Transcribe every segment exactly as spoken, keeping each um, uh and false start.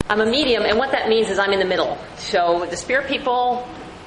I'm a medium, and what that means is I'm in the middle. So the spirit people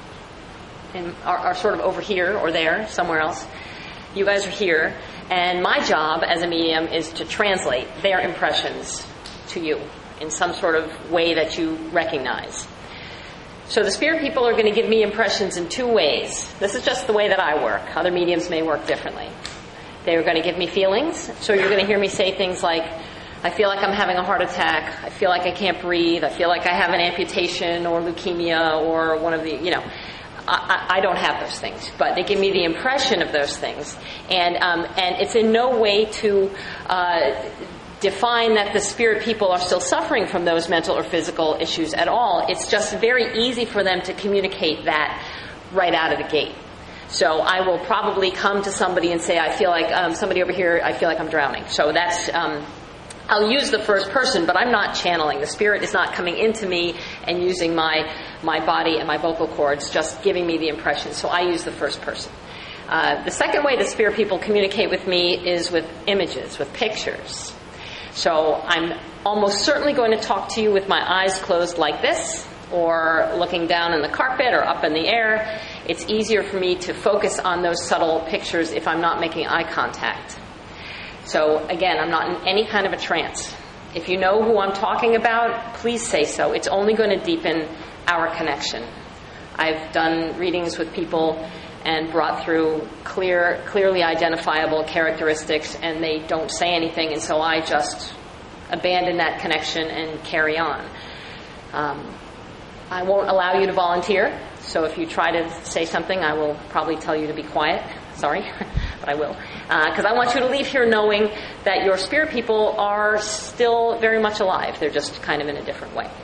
in, are, are sort of over here or there, somewhere else. You guys are here. And my job as a medium is to translate their impressions to you in some sort of way that you recognize. So the spirit people are going to give me impressions in two ways. This is just the way that I work. Other mediums may work differently. They're going to give me feelings. So you're going to hear me say things like, I feel like I'm having a heart attack. I feel like I can't breathe. I feel like I have an amputation or leukemia or one of the, you know, I, I don't have those things. But they give me the impression of those things. And um, and it's in no way to uh, define that the spirit people are still suffering from those mental or physical issues at all. It's just very easy for them to communicate that right out of the gate. So I will probably come to somebody and say, I feel like um, somebody over here, I feel like I'm drowning. So that's... Um, I'll use the first person, but I'm not channeling. The spirit is not coming into me and using my my body and my vocal cords, just giving me the impression. So I use the first person. Uh, the second way the spirit people communicate with me is with images, with pictures. So I'm almost certainly going to talk to you with my eyes closed like this, or looking down in the carpet or up in the air. It's easier for me to focus on those subtle pictures if I'm not making eye contact. So, again, I'm not in any kind of a trance. If you know who I'm talking about, please say so. It's only going to deepen our connection. I've done readings with people and brought through clear, clearly identifiable characteristics, and they don't say anything, and so I just abandon that connection and carry on. Um, I won't allow you to volunteer, so if you try to say something, I will probably tell you to be quiet. Sorry, but I will. Because uh, I want you to leave here knowing that your spirit people are still very much alive. They're just kind of in a different way.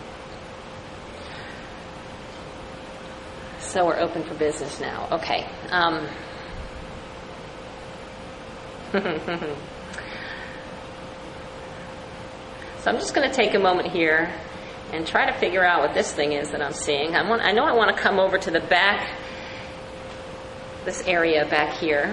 So we're open for business now. Okay. Um, so I'm just going to take a moment here and try to figure out what this thing is that I'm seeing. I want, I know I want to come over to the back, this area back here.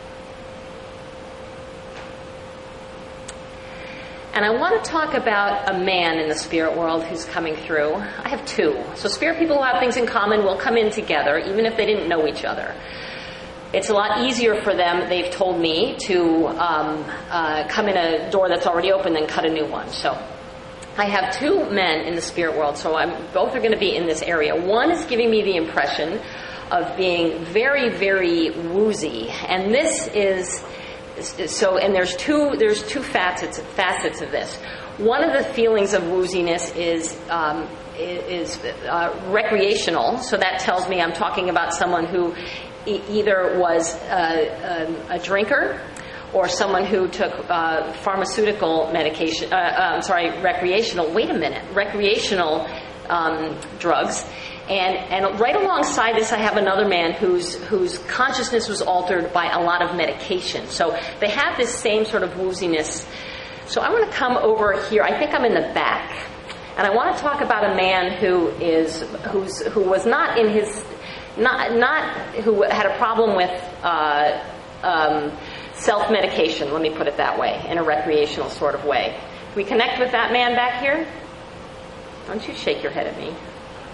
And I want to talk about a man in the spirit world who's coming through. I have two. So spirit people who have things in common will come in together, even if they didn't know each other. It's a lot easier for them, they've told me, to um, uh, come in a door that's already open than cut a new one. So I have two men in the spirit world, so I'm, both are going to be in this area. One is giving me the impression of being very, very woozy. And this is... So, and there's two there's two facets facets of this. One of the feelings of wooziness is um, is uh, recreational. So that tells me I'm talking about someone who e- either was uh, a, a drinker or someone who took uh, pharmaceutical medication. Uh, I'm sorry, recreational. Wait a minute, recreational um, drugs. And and right alongside this, I have another man whose whose consciousness was altered by a lot of medication. So they have this same sort of wooziness. So I want to come over here. I think I'm in the back, and I want to talk about a man who is who's who was not in his not not who had a problem with uh, um, self-medication. Let me put it that way, in a recreational sort of way. Can we connect with that man back here? Don't you shake your head at me.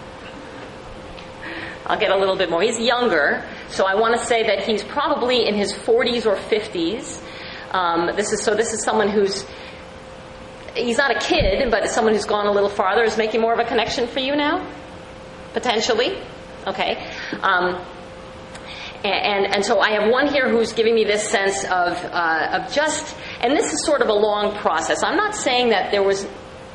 I'll get a little bit more. He's younger, so I want to say that he's probably in his forties or fifties. Um, this is so. This is someone who's he's not a kid, but someone who's gone a little farther. Is making more of a connection for you now, potentially. Okay, um, and, and and so I have one here who's giving me this sense of uh, of just. And this is sort of a long process. I'm not saying that there was.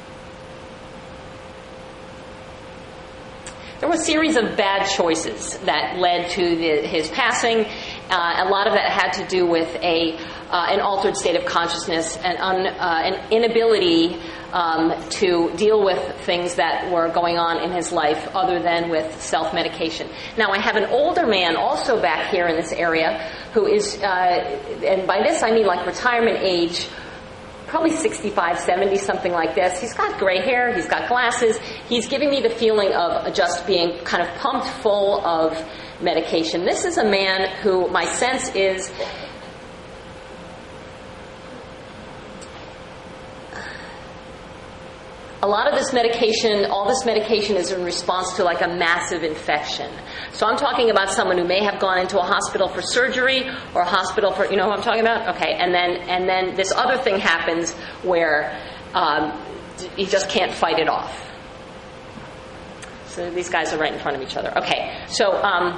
There were a series of bad choices that led to the, his passing. Uh, a lot of that had to do with a uh, an altered state of consciousness and un, uh, an inability um, to deal with things that were going on in his life other than with self-medication. Now, I have an older man also back here in this area who is, uh, and by this I mean like retirement age, probably sixty-five, seventy, something like this. He's got gray hair. He's got glasses. He's giving me the feeling of just being kind of pumped full of medication. This is a man who my sense is a lot of this medication, all this medication is in response to like a massive infection. So I'm talking about someone who may have gone into a hospital for surgery or a hospital for, you know what I'm talking about? Okay, and then and then this other thing happens where um, you just can't fight it off. So these guys are right in front of each other. Okay, so um,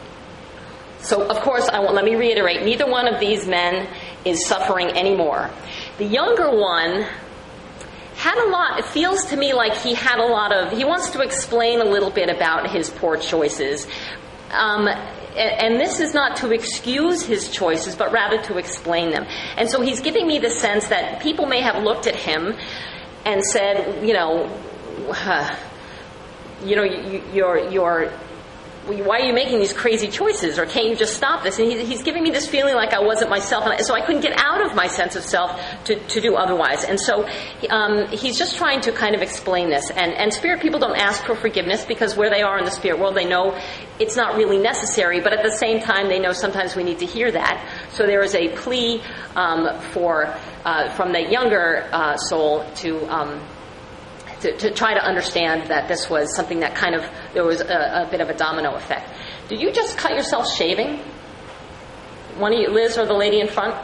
so of course, I want, let me reiterate, neither one of these men is suffering anymore. The younger one had a lot, it feels to me like he had a lot of, he wants to explain a little bit about his poor choices. Um, and, and this is not to excuse his choices, but rather to explain them. And so he's giving me the sense that people may have looked at him and said, you know, uh, you know, you, you're, you're, why are you making these crazy choices? Or can't you just stop this? And he, he's giving me this feeling like I wasn't myself. And I, so I couldn't get out of my sense of self to, to do otherwise. And so um, he's just trying to kind of explain this. And, and spirit people don't ask for forgiveness because where they are in the spirit world, they know it's not really necessary. But at the same time, they know sometimes we need to hear that. So there is a plea um, for uh, from the younger uh, soul to... Um, To, to try to understand that this was something that kind of, there was a, a bit of a domino effect. Did you just cut yourself shaving? One of you, Liz or the lady in front?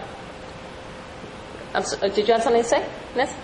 I'm so, did you have something to say, Liz?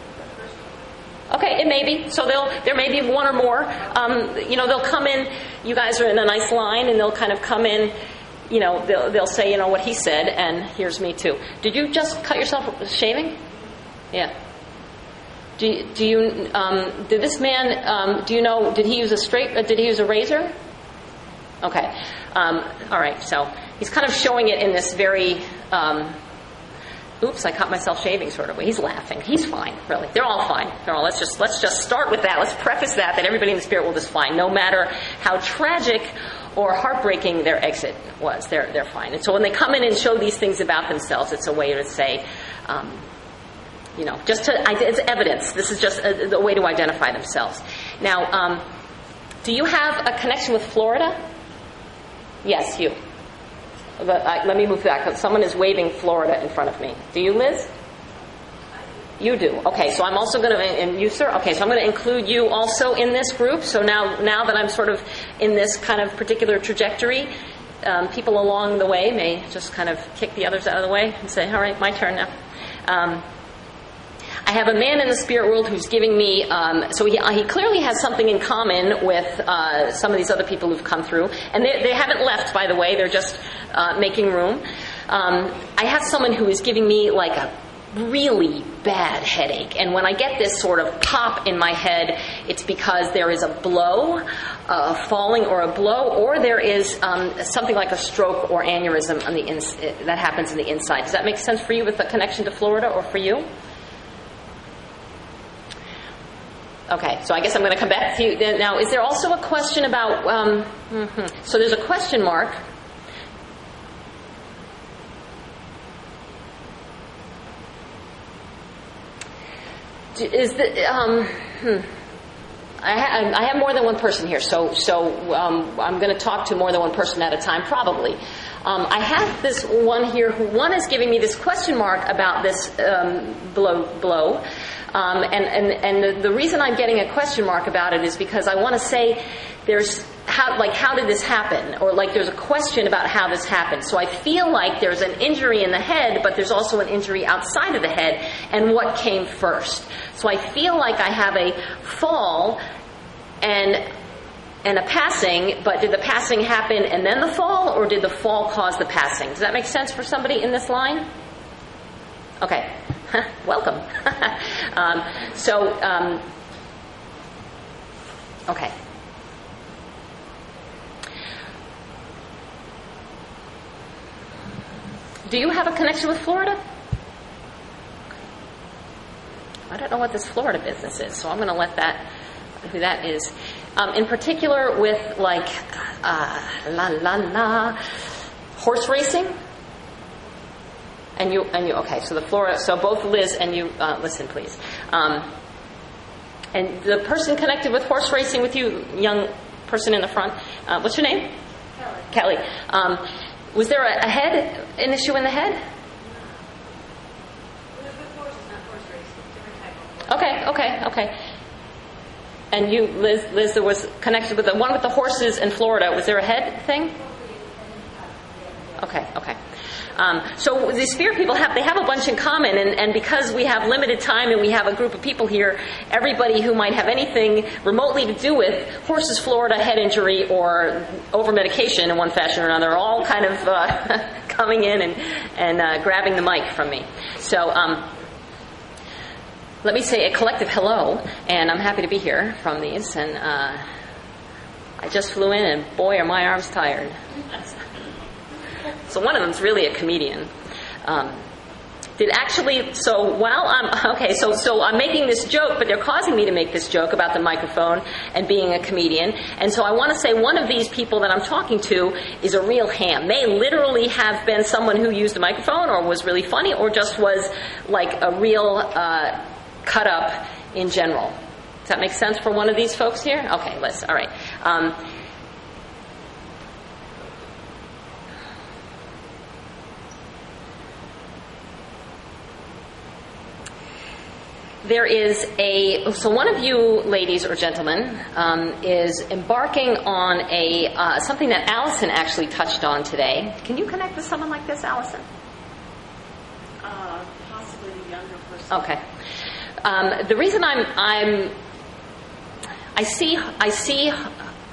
Okay, it may be. So they'll, there may be one or more. Um, you know, they'll come in, you guys are in a nice line, and they'll kind of come in, you know, they'll, they'll say, you know, what he said, and here's me too. Did you just cut yourself shaving? Yeah. Do you, do you um, did this man, um, do you know, did he use a straight, uh, did he use a razor? Okay. Um, all right, so he's kind of showing it in this very, um, oops, I cut myself shaving sort of way. He's laughing. He's fine, really. They're all fine. They're all, let's just, let's just start with that. Let's preface that, that everybody in the spirit world is fine, no matter how tragic or heartbreaking their exit was. They're, they're fine. And so when they come in and show these things about themselves, it's a way to say, um, You know, just to, it's evidence. This is just a, a way to identify themselves. Now, um, do you have a connection with Florida? Yes, you. But, uh, let me move back. Someone is waving Florida in front of me. Do you, Liz? You do. Okay, so I'm also going to, and you, sir? Okay, so I'm going to include you also in this group. So now, now that I'm sort of in this kind of particular trajectory, um, people along the way may just kind of kick the others out of the way and say, all right, my turn now. Um, I have a man in the spirit world who's giving me, um, so he, he clearly has something in common with uh, some of these other people who've come through. And they, they haven't left, by the way. They're just uh, making room. Um, I have someone who is giving me like a really bad headache. And when I get this sort of pop in my head, it's because there is a blow, uh, falling or a blow, or there is um, something like a stroke or aneurysm on the ins- that happens in the inside. Does that make sense for you with the connection to Florida or for you? Okay, so I guess I'm going to come back to you. Now, is there also a question about, um, mm-hmm. so there's a question mark. Is the, um, hmm. I, ha- I have more than one person here, so so um, I'm going to talk to more than one person at a time, probably. Um, I have this one here who, one is giving me this question mark about this um, blow, blow. Um, and and, and the, the reason I'm getting a question mark about it is because I want to say there's, how like, how did this happen? Or like there's a question about how this happened. So I feel like there's an injury in the head, but there's also an injury outside of the head. And what came first? So I feel like I have a fall and and a passing, but did the passing happen and then the fall, or did the fall cause the passing? Does that make sense for somebody in this line? Okay. Welcome. um, so, um, okay. Do you have a connection with Florida? I don't know what this Florida business is, so I'm going to let that, who that is. Um, in particular with, like, uh, la la la, horse racing? And you, and you, okay, so the Florida, so both Liz and you, uh, listen please. Um, and the person connected with horse racing with you, young person in the front, uh, what's your name? Kelly. Kelly. Um, was there a, a head, an issue in the head? No. It was with horses, not horse racing. Different type of horse. Okay, okay, okay. And you, Liz, Liz, there was connected with the one with the horses in Florida. Was there a head thing? Okay, okay. Um, so the spirit people have, they have a bunch in common, and, and because we have limited time and we have a group of people here, everybody who might have anything remotely to do with horses, Florida, head injury, or over-medication in one fashion or another are all kind of uh, coming in and, and uh, grabbing the mic from me. So um, let me say a collective hello, and I'm happy to be here from these, and uh, I just flew in, and boy, are my arms tired. So one of them's really a comedian. Um, did actually, so while I'm, okay, so, so I'm making this joke, but they're causing me to make this joke about the microphone and being a comedian. And so I want to say one of these people that I'm talking to is a real ham. They literally have been someone who used a microphone or was really funny or just was like a real uh, cut up in general. Does that make sense for one of these folks here? Okay, Liz, all right. Um, There is a, so one of you ladies or gentlemen um, is embarking on a uh, something that Allison actually touched on today. Can you connect with someone like this, Allison? Uh, possibly a younger person. Okay. Um, the reason I'm, I'm, I see, I see, uh,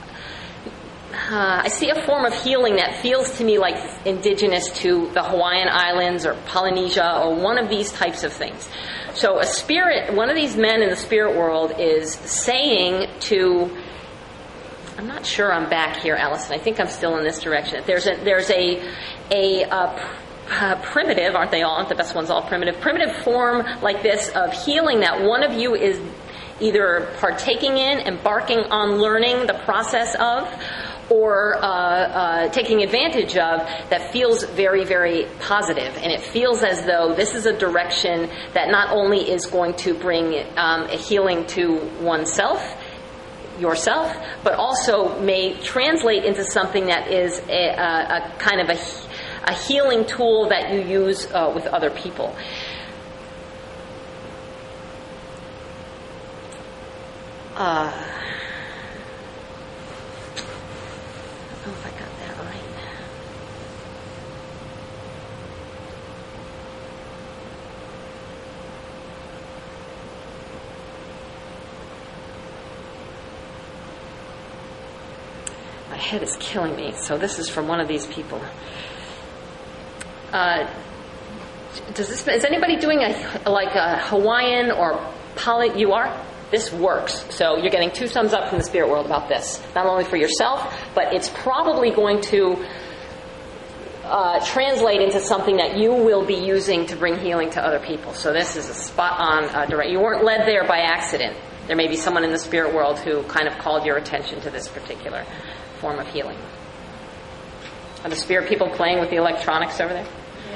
I see a form of healing that feels to me like indigenous to the Hawaiian Islands or Polynesia or one of these types of things. So a spirit, one of these men in the spirit world is saying to, I'm not sure I'm back here, Allison. I think I'm still in this direction. There's a, there's a, a, uh, uh, primitive, aren't they all? Aren't the best ones all primitive? Primitive form like this of healing that one of you is either partaking in, embarking on learning the process of, or uh, uh, taking advantage of, that feels very, very positive. And it feels as though this is a direction that not only is going to bring um, a healing to oneself, yourself, but also may translate into something that is a, a, a kind of a, a healing tool that you use uh, with other people. Uh... My head is killing me. So this is from one of these people. Uh, does this? Is anybody doing a like a Hawaiian or poly? You are. This works. So you're getting two thumbs up from the spirit world about this. Not only for yourself, but it's probably going to uh, translate into something that you will be using to bring healing to other people. So this is a spot on uh, direct. You weren't led there by accident. There may be someone in the spirit world who kind of called your attention to this particular form of healing. Are the spirit people playing with the electronics over there?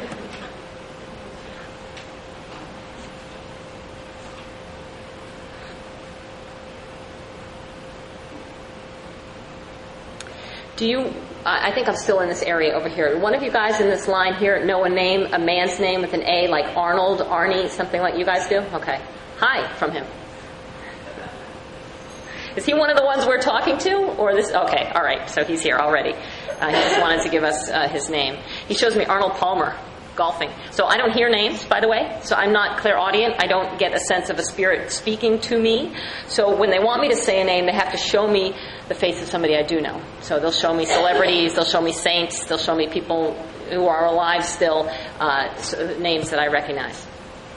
Do you, I think I'm still in this area over here. One of you guys in this line here know a name, a man's name with an A, like Arnold, Arnie, something like you guys do? Okay. Hi from him. Is he one of the ones we're talking to? Or this? Okay, all right. So he's here already. Uh, he just wanted to give us uh, his name. He shows me Arnold Palmer golfing. So I don't hear names, by the way. So I'm not clairaudient. I don't get a sense of a spirit speaking to me. So when they want me to say a name, they have to show me the face of somebody I do know. So they'll show me celebrities. They'll show me saints. They'll show me people who are alive still, uh, names that I recognize.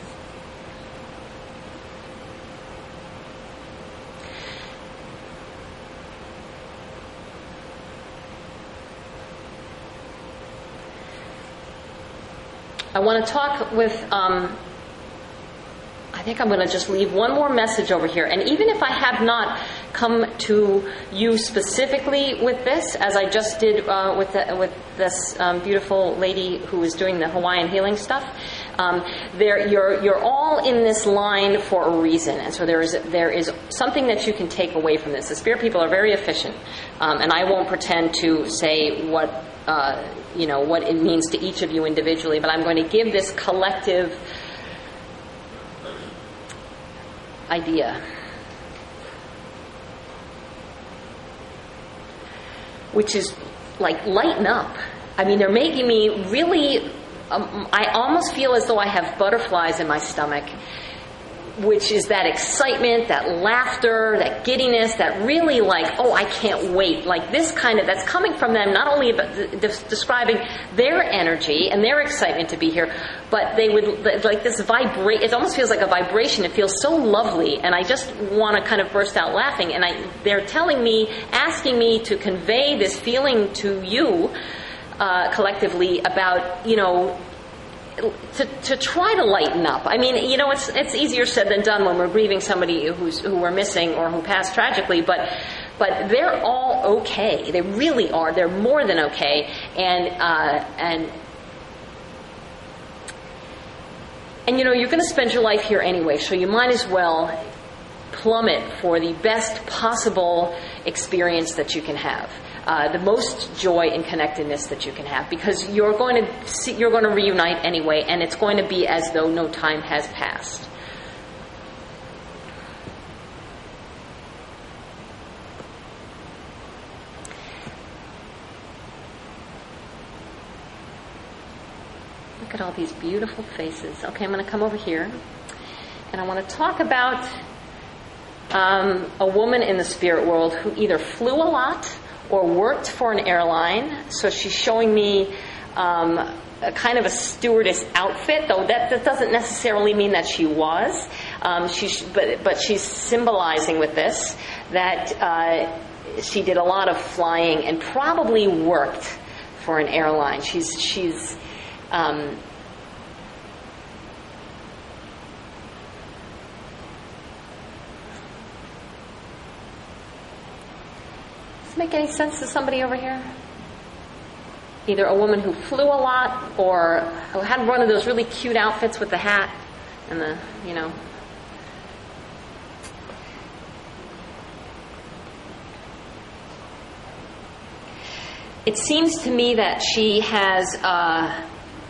I want to talk with, um, I think I'm going to just leave one more message over here. And even if I have not come to you specifically with this, as I just did uh, with the, with this um, beautiful lady who is doing the Hawaiian healing stuff, um, there you're you're all in this line for a reason. And so there is there is something that you can take away from this. The spirit people are very efficient, um, and I won't pretend to say what. Uh, you know, what it means to each of you individually, but I'm going to give this collective idea. which is like lighten up. I mean, they're making me really, um, I almost feel as though I have butterflies in my stomach, which is that excitement, that laughter, that giddiness, that really like, oh, I can't wait. Like this kind of, that's coming from them, not only about de- describing their energy and their excitement to be here, but they would, like this vibrate, it almost feels like a vibration. It feels so lovely, and I just want to kind of burst out laughing. And I, they're telling me, asking me to convey this feeling to you, uh, collectively about, you know, To, to try to lighten up. I mean, you know, it's it's easier said than done when we're grieving somebody who's who we're missing or who passed tragically. But but they're all okay. They really are. They're more than okay. And uh, and and you know, you're going to spend your life here anyway, so you might as well plummet for the best possible experience that you can have. Uh, the most joy and connectedness that you can have, because you're going to see, you're going to reunite anyway, and it's going to be as though no time has passed. Look at all these beautiful faces. Okay, I'm going to come over here, and I want to talk about um, a woman in the spirit world who either flew a lot or worked for an airline. So she's showing me um, a kind of a stewardess outfit, though that, that doesn't necessarily mean that she was. Um, she's, but, but she's symbolizing with this that uh, she did a lot of flying and probably worked for an airline. She's she's um, make any sense to somebody over here? Either a woman who flew a lot or who had one of those really cute outfits with the hat and the, you know. It seems to me that she has uh,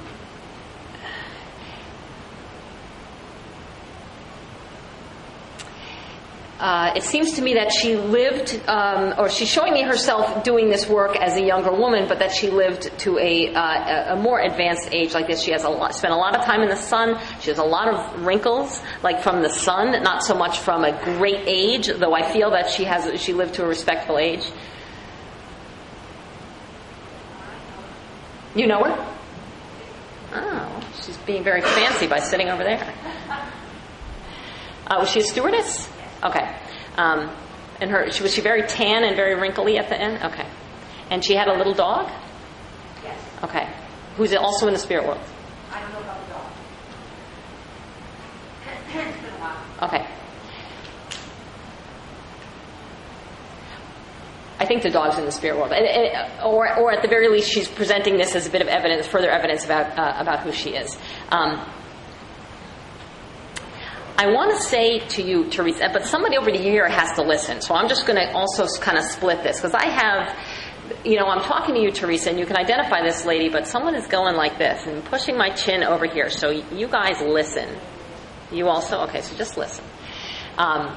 Uh, it seems to me that she lived, um, or she's showing me herself doing this work as a younger woman, but that she lived to a, uh, a more advanced age like this. She has a lot, spent a lot of time in the sun. She has a lot of wrinkles, like from the sun, not so much from a great age, though I feel that she has she lived to a respectful age. You know her? Oh, she's being very fancy by sitting over there. Uh, was she a stewardess? Okay. Um, and her, she, was she very tan and very wrinkly at the end? Okay. And she had a little dog? Yes. Okay. Who's also in the spirit world? I don't know about the dog. It's been a while. Okay. I think the dog's in the spirit world. And, and, or, or at the very least, she's presenting this as a bit of evidence, further evidence about, uh, about who she is. Um, I want to say to you, Teresa, but somebody over here has to listen. So I'm just going to also kind of split this, because I have, you know, I'm talking to you, Teresa, and you can identify this lady, but someone is going like this and pushing my chin over here. So you guys listen. You also? Okay, so just listen. Um,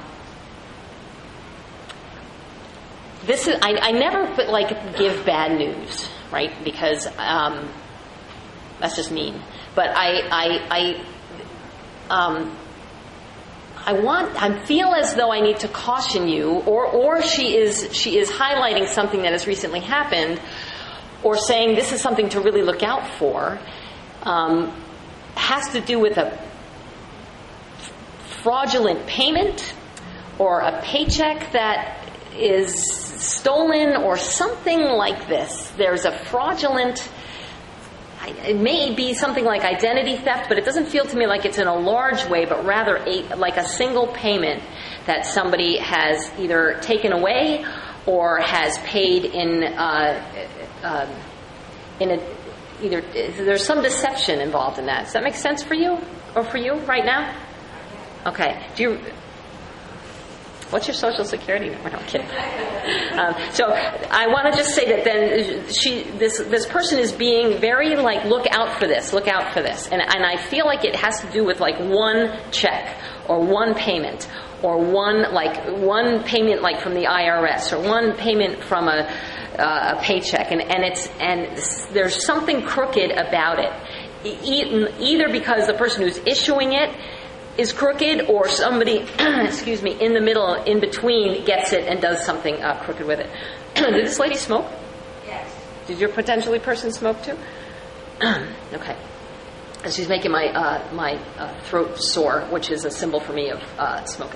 this is, I, I never, like, give bad news, right? Because um, that's just mean. But I, I, I, um, I want, I feel as though I need to caution you, or, or she is, she is highlighting something that has recently happened, or saying this is something to really look out for, um, has to do with a fraudulent payment, or a paycheck that is stolen, or something like this. There's a fraudulent, it may be something like identity theft, but it doesn't feel to me like it's in a large way, but rather a, like a single payment that somebody has either taken away or has paid in uh, uh, in a, either there's some deception involved in that. Does that make sense for you or for you right now? Okay. Do you? What's your social security number? No, I'm kidding. Um, so I want to just say that then she, this this person is being very like, look out for this, look out for this, and and I feel like it has to do with like one check or one payment or one like one payment like from the I R S or one payment from a uh, a paycheck, and, and it's and there's something crooked about it, e- either because the person who's issuing it is crooked, or somebody, excuse me, in the middle, in between, gets it and does something uh, crooked with it. Did this lady smoke? Yes. Did your potentially person smoke too? Okay. She's making my uh, my uh, throat sore, which is a symbol for me of uh, smoking.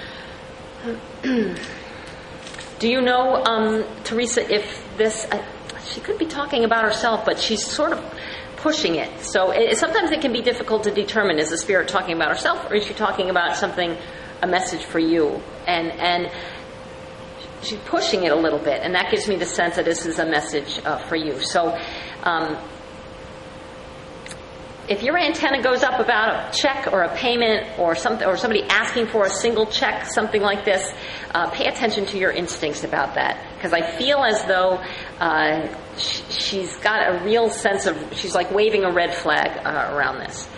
Do you know, um, Teresa, if this... Uh, she could be talking about herself, but she's sort of pushing it. So it, sometimes it can be difficult to determine, is the spirit talking about herself, or is she talking about something, a message for you? And and she's pushing it a little bit, and that gives me the sense that this is a message uh, for you. So um, if your antenna goes up about a check or a payment or something, or somebody asking for a single check, something like this, uh, pay attention to your instincts about that. Because I feel as though uh, sh- she's got a real sense of, she's like waving a red flag uh, around this.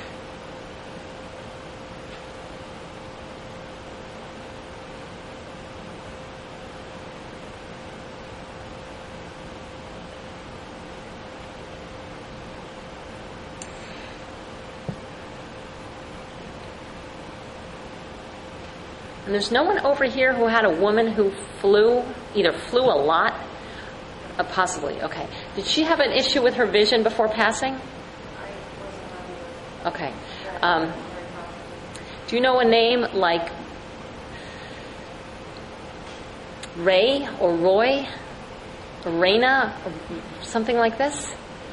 And there's no one over here who had a woman who flew, either flew a lot, uh, possibly, okay. Did she have an issue with her vision before passing? Okay. Um, do you know a name like Ray or Roy? Or Raina? Or something like this?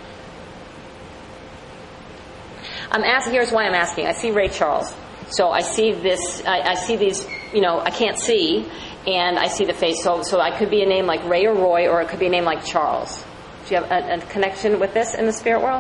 I'm asking, here's why I'm asking. I see Ray Charles. So I see this, I, I see these, you know, I can't see, and I see the face. So so I could be a name like Ray or Roy, or it could be a name like Charles. Do you have a, a connection with this in the spirit world?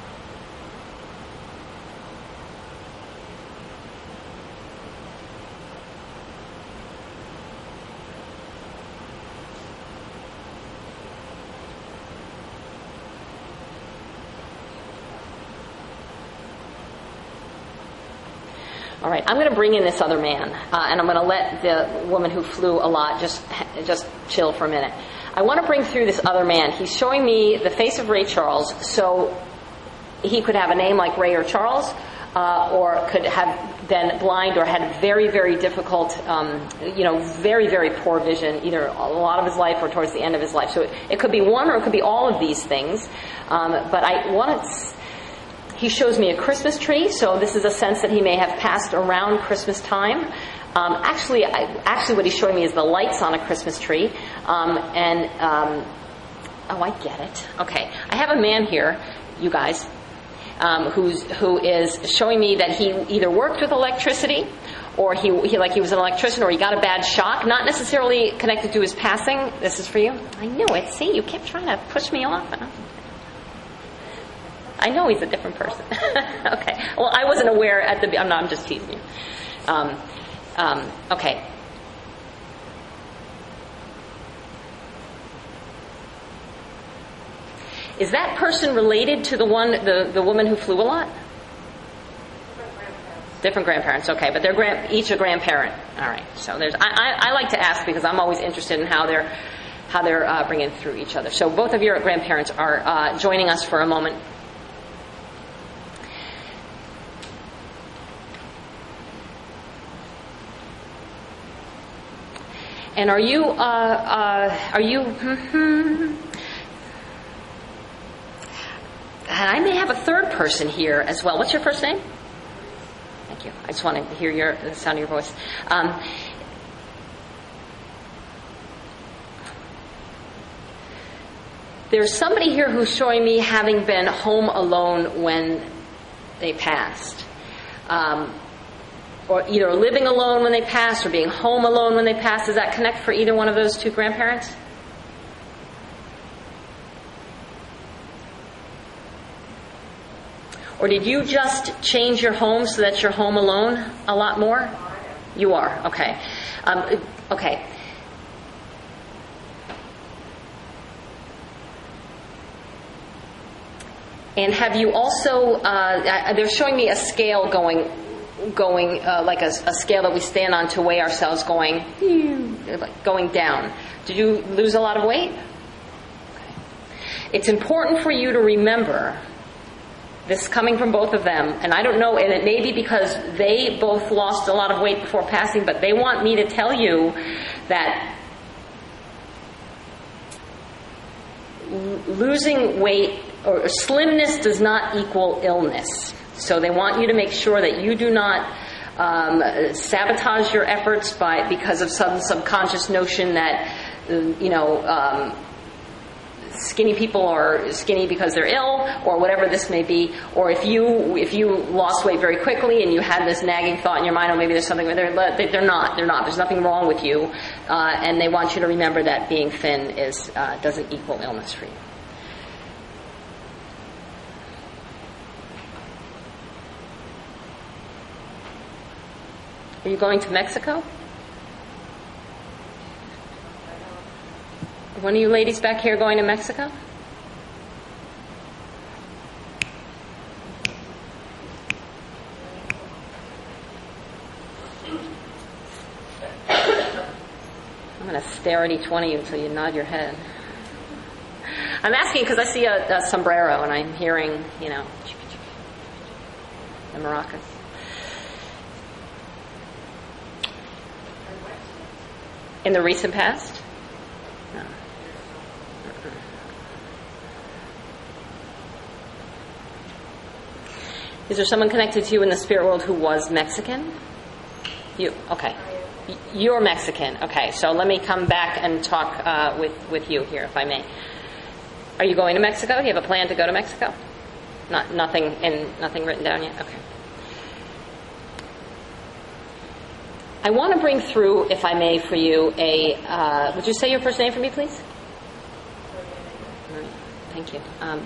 All right, I'm going to bring in this other man, uh, and I'm going to let the woman who flew a lot just just chill for a minute. I want to bring through this other man. He's showing me the face of Ray Charles, so he could have a name like Ray or Charles, uh, or could have been blind or had very, very difficult, um, you know, very, very poor vision, either a lot of his life or towards the end of his life. So it, it could be one or it could be all of these things. Um, but I want to... He shows me a Christmas tree, so this is a sense that he may have passed around Christmas time. Um, actually, I, actually, what he's showing me is the lights on a Christmas tree. Um, and um, oh, I get it. Okay, I have a man here, you guys, um, who's who is showing me that he either worked with electricity, or he, he like he was an electrician, or he got a bad shock. Not necessarily connected to his passing. This is for you. I knew it. See, you kept trying to push me off. I know he's a different person. Okay. Well, I wasn't aware at the... I'm not, I'm just teasing you. Um, um, okay. Is that person related to the one, the, the woman who flew a lot? Different grandparents. Different grandparents, okay. But they're grand, each a grandparent. All right. So there's... I, I, I like to ask because I'm always interested in how they're, how they're uh, bringing through each other. So both of your grandparents are uh, joining us for a moment. And are you, uh, uh, are you, and I may have a third person here as well. What's your first name? Thank you. I just want to hear your, the sound of your voice. Um, there's somebody here who's showing me having been home alone when they passed. Um, or either living alone when they passed or being home alone when they passed. Does that connect for either one of those two grandparents? Or did you just change your home so that you're home alone a lot more? You are, okay. Um, okay. And have you also, uh, they're showing me a scale going, going uh, like a, a scale that we stand on to weigh ourselves going, going down. Did you lose a lot of weight? It's important for you to remember, this is coming from both of them, and I don't know, and it may be because they both lost a lot of weight before passing, but they want me to tell you that l- losing weight or slimness does not equal illness. So they want you to make sure that you do not um, sabotage your efforts by because of some subconscious notion that, you know, um, skinny people are skinny because they're ill, or whatever this may be. Or if you if you lost weight very quickly and you had this nagging thought in your mind, oh, maybe there's something there. They're not. They're not. There's nothing wrong with you, uh, and they want you to remember that being thin is uh, doesn't equal illness for you. Are you going to Mexico? One of you ladies back here going to Mexico? I'm going to stare at each one of you until you nod your head. I'm asking because I see a, a sombrero and I'm hearing, you know, the maracas. In the recent past? No. Is there someone connected to you in the spirit world who was Mexican? You, okay. You're Mexican. Okay, so let me come back and talk uh, with, with you here, if I may. Are you going to Mexico? Do you have a plan to go to Mexico? Not nothing in nothing written down yet? Okay. I want to bring through, if I may, for you a, uh, would you say your first name for me, please? Thank you. Um,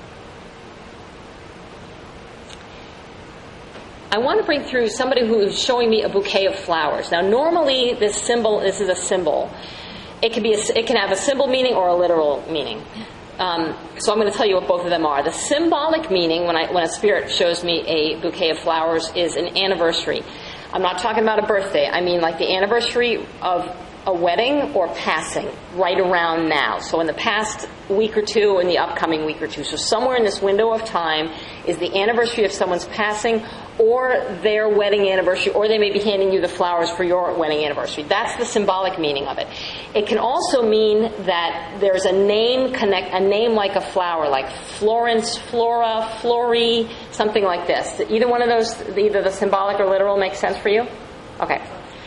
I want to bring through somebody who is showing me a bouquet of flowers. Now, normally this symbol, this is a symbol. It can be, a, it can have a symbol meaning or a literal meaning. Um, so I'm going to tell you what both of them are. The symbolic meaning, when I when a spirit shows me a bouquet of flowers, is an anniversary. I'm not talking about a birthday. I mean like the anniversary of a wedding or passing right around now. So in the past week or two, in the upcoming week or two. So somewhere in this window of time is the anniversary of someone's passing or their wedding anniversary, or they may be handing you the flowers for your wedding anniversary. That's the symbolic meaning of it. It can also mean that there's a name connect, a name like a flower, like Florence, Flora, Flori, something like this. Either one of those, either the symbolic or literal, makes sense for you? Okay.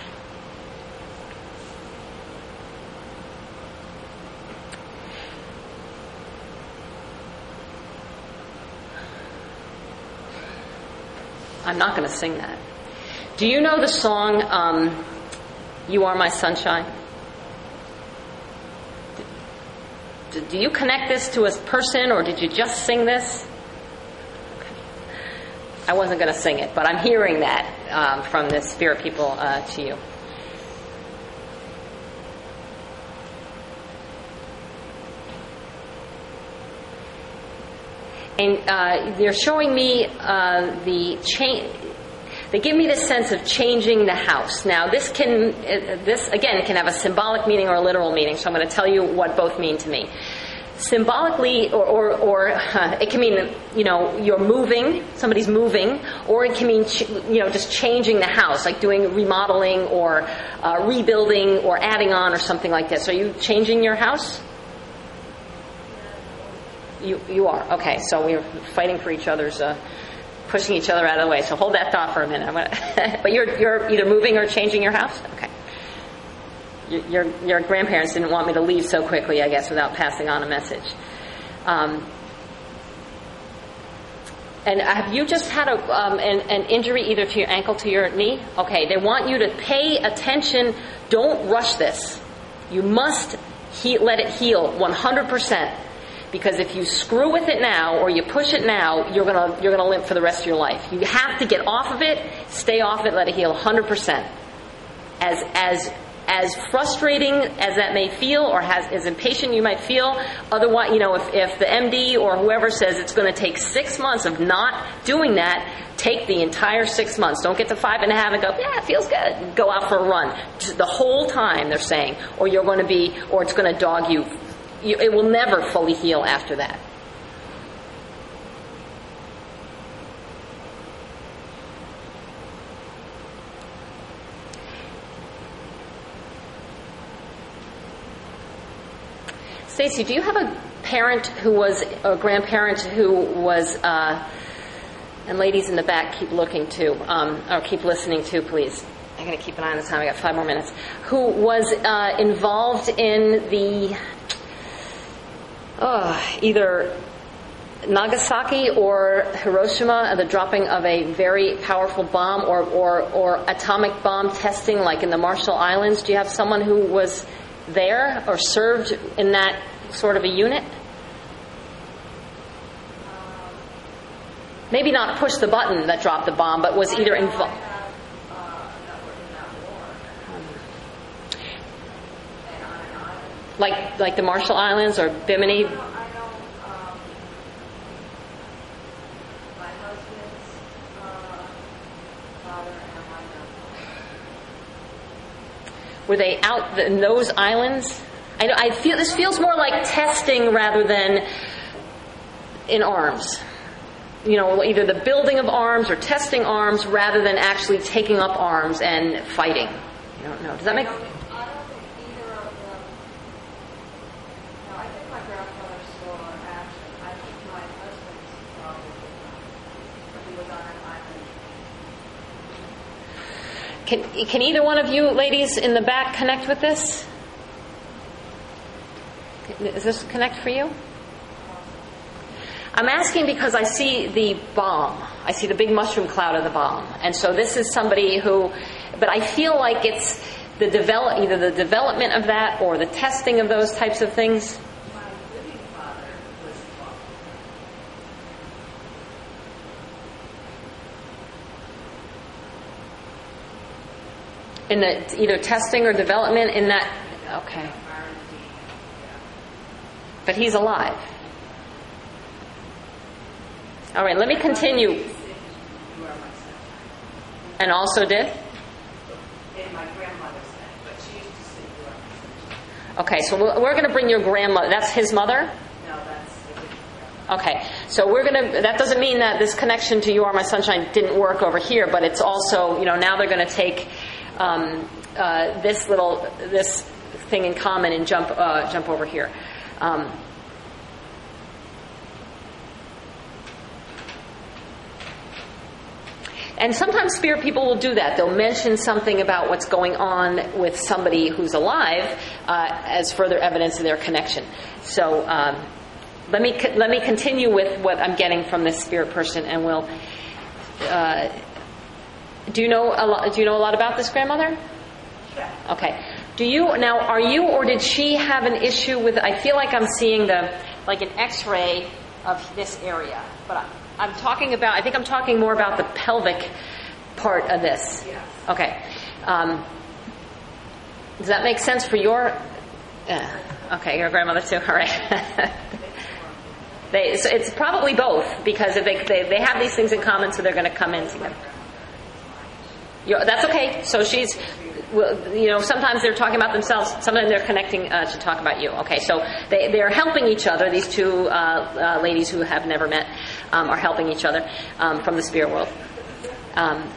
I'm not going to sing that. Do you know the song, um, You Are My Sunshine? Do, do you connect this to a person, or did you just sing this? I wasn't going to sing it, but I'm hearing that um, from the spirit people uh, to you. And uh, they're showing me uh, the change. They give me this sense of changing the house. Now, this can, uh, this again, can have a symbolic meaning or a literal meaning. So I'm going to tell you what both mean to me. Symbolically, or, or, or uh, it can mean, you know, you're moving, somebody's moving, or it can mean, ch- you know, just changing the house, like doing remodeling or uh, rebuilding or adding on or something like this. Are you changing your house? You you are. Okay, so we're fighting for each other's, uh, pushing each other out of the way. So hold that thought for a minute. I'm gonna but you're you're either moving or changing your house? Okay. Your, your, your grandparents didn't want me to leave so quickly, I guess, without passing on a message. Um, and have you just had a um, an, an injury either to your ankle, to your knee? Okay, they want you to pay attention. Don't rush this. You must he- let it heal one hundred percent. Because if you screw with it now or you push it now, you're gonna you're gonna limp for the rest of your life. You have to get off of it, stay off it, let it heal one hundred percent. As as as frustrating as that may feel, or has, as impatient you might feel, otherwise, you know, if, if the M D or whoever says it's going to take six months of not doing that, take the entire six months. Don't get to five and a half and go, yeah, it feels good. Go out for a run. The whole time, they're saying, or you're going to be, or it's going to dog you you, it will never fully heal after that. Stacy, do you have a parent who was, a grandparent who was, uh, and ladies in the back keep looking too, um, or keep listening too, please. I'm going to keep an eye on the time. I got five more minutes. Who was uh, involved in the uh, either Nagasaki or Hiroshima, the dropping of a very powerful bomb, or, or, or atomic bomb testing, like in the Marshall Islands? Do you have someone who was there or served in that sort of a unit? Maybe not push the button that dropped the bomb, but was either involved. Like like the Marshall Islands or Bimini? I know, um, my husband's uh, father and my grandfather. Were they out in those islands? I, I feel this feels more like testing rather than in arms. You know, either the building of arms or testing arms rather than actually taking up arms and fighting. I don't know. Does that make sense? I don't think either of them. No, I think my grandfather saw an action. I think my husband's probably did not. But he was on an island. Can, can either one of you ladies in the back connect with this? Does this connect for you? I'm asking because I see the bomb. I see the big mushroom cloud of the bomb. And so this is somebody who, but I feel like it's the develop, either the development of that or the testing of those types of things. My living father was involved. In the either testing or development in that, okay. But he's alive. All right, let me continue. And also did? In my grandmother's name, but she used to say you are my son. Okay, so we're, we're going to bring your grandmother. That's his mother? No, that's the different grandmother. Okay, so we're going to, that doesn't mean that this connection to You Are My Sunshine didn't work over here, but it's also, you know, now they're going to take um, uh, this little, this thing in common and jump, uh, jump over here. Um, And sometimes spirit people will do that. They'll mention something about what's going on with somebody who's alive uh, as further evidence of their connection. So um, let me let me continue with what I'm getting from this spirit person, and we'll. Uh, do you know a lot? Do you know a lot about this grandmother? Yeah. Okay. Do you now? Are you or did she have an issue with? I feel like I'm seeing the like an X-ray of this area, but. I, I'm talking about, I think I'm talking more about the pelvic part of this. Yes. Okay. Um, does that make sense for your, uh, okay, your grandmother too? All right. they, so it's probably both, because if they, they, they have these things in common, so they're going to come in together. You're, that's okay. So she's, well, you know, sometimes they're talking about themselves. Sometimes they're connecting uh, to talk about you. Okay, so they, they're helping each other. These two uh, uh, ladies who have never met um, are helping each other um, from the spirit world. Um,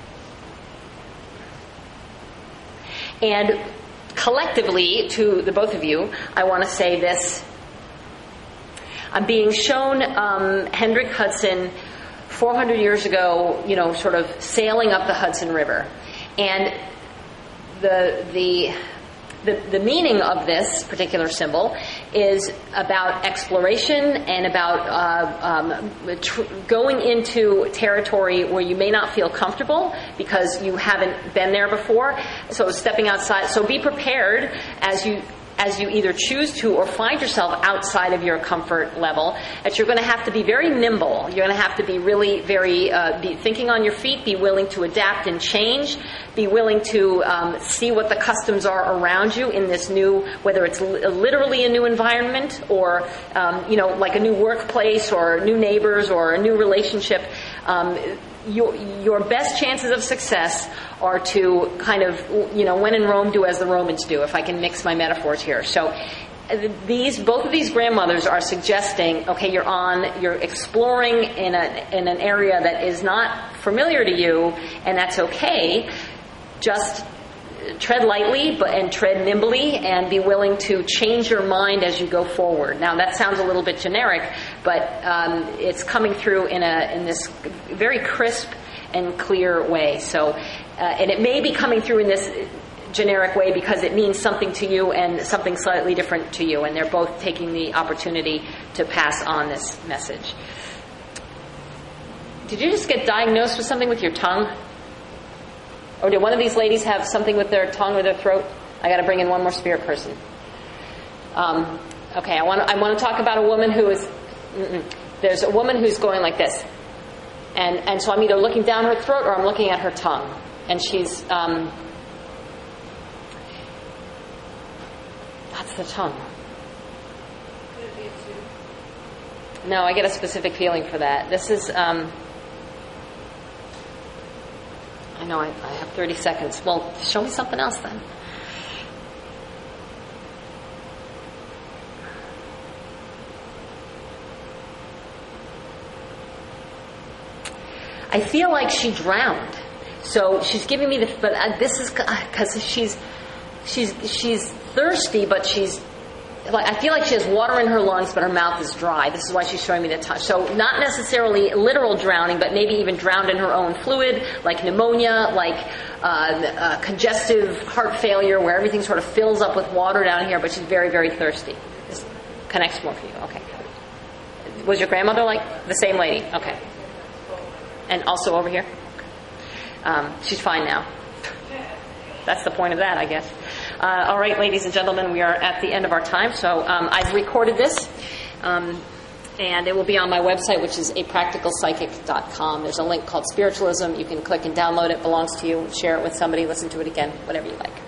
and collectively, to the both of you, I want to say this. I'm being shown um, Hendrik Hudson four hundred years ago, you know, sort of sailing up the Hudson River. And the the the, the meaning of this particular symbol is about exploration and about uh, um, tr- going into territory where you may not feel comfortable because you haven't been there before. So stepping outside. So be prepared as you as you either choose to or find yourself outside of your comfort level, that you're going to have to be very nimble. You're going to have to be really very, uh, be thinking on your feet, be willing to adapt and change, be willing to um, see what the customs are around you in this new, whether it's li- literally a new environment or, um, you know, like a new workplace or new neighbors or a new relationship. Um, Your, your best chances of success are to kind of, you know, when in Rome, do as the Romans do, if I can mix my metaphors here. So these both of these grandmothers are suggesting, okay, you're on, you're exploring in a in an area that is not familiar to you, and that's okay. Just tread lightly, but and tread nimbly, and be willing to change your mind as you go forward. Now, that sounds a little bit generic, but um, it's coming through in a in this very crisp and clear way. So, uh, and it may be coming through in this generic way because it means something to you and something slightly different to you, and they're both taking the opportunity to pass on this message. Did you just get diagnosed with something with your tongue? Or did one of these ladies have something with their tongue or their throat? I got to bring in one more spirit person. Um, okay, I want to, I want to talk about a woman who is. Mm-mm. There's a woman who's going like this, and and so I'm either looking down her throat or I'm looking at her tongue, and she's. Um, That's the tongue. Could it be a two? No, I get a specific feeling for that. This is, um, I know I, I have thirty seconds. Well, show me something else then. I feel like she drowned. So she's giving me the, but uh, this is because she's, she's, she's thirsty, but she's like, I feel like she has water in her lungs, but her mouth is dry. This is why she's showing me the tongue. So not necessarily literal drowning, but maybe even drowned in her own fluid, like pneumonia, like uh, uh, congestive heart failure, where everything sort of fills up with water down here, but she's very, very thirsty. This connects more for you. Okay. Was your grandmother like the same lady? Okay. And also over here? Um, she's fine now. That's the point of that, I guess. Uh, all right, ladies and gentlemen, we are at the end of our time. So um, I've recorded this, um, and it will be on my website, which is a practical psychic dot com. There's a link called Spiritualism. You can click and download it. It belongs to you. Share it with somebody. Listen to it again. Whatever you like.